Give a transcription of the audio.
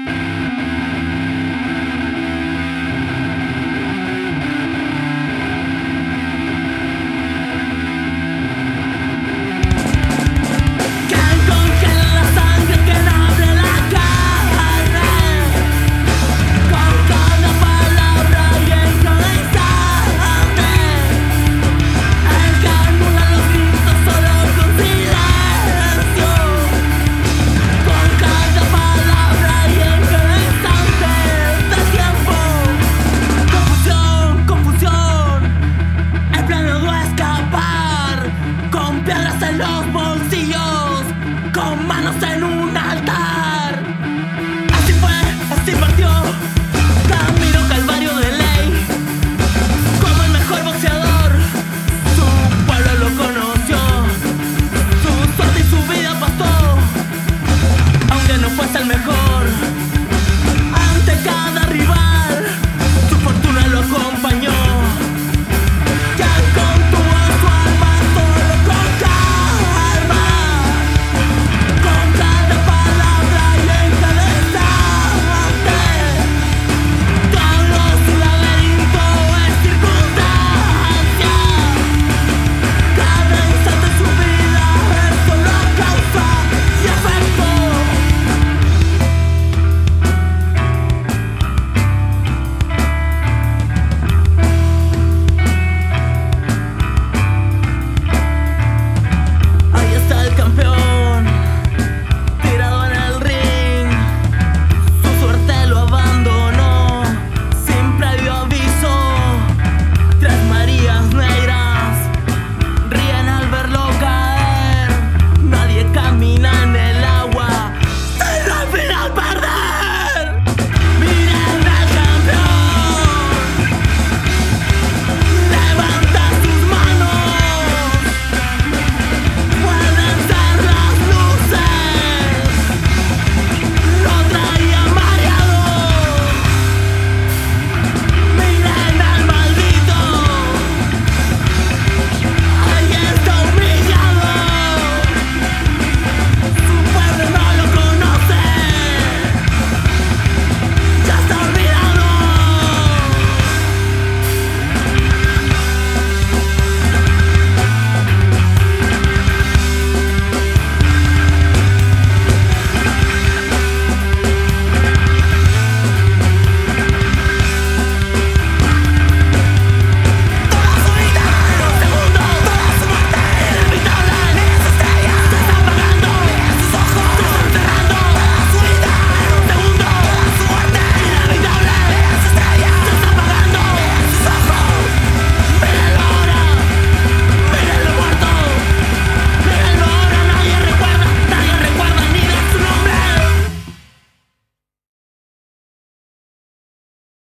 Los bolsillos, con manos en un altar. Así fue, así partió, camino calvario de ley. Como el mejor boxeador, su pueblo lo conoció. Su suerte y su vida pasó, aunque no fuese el mejor.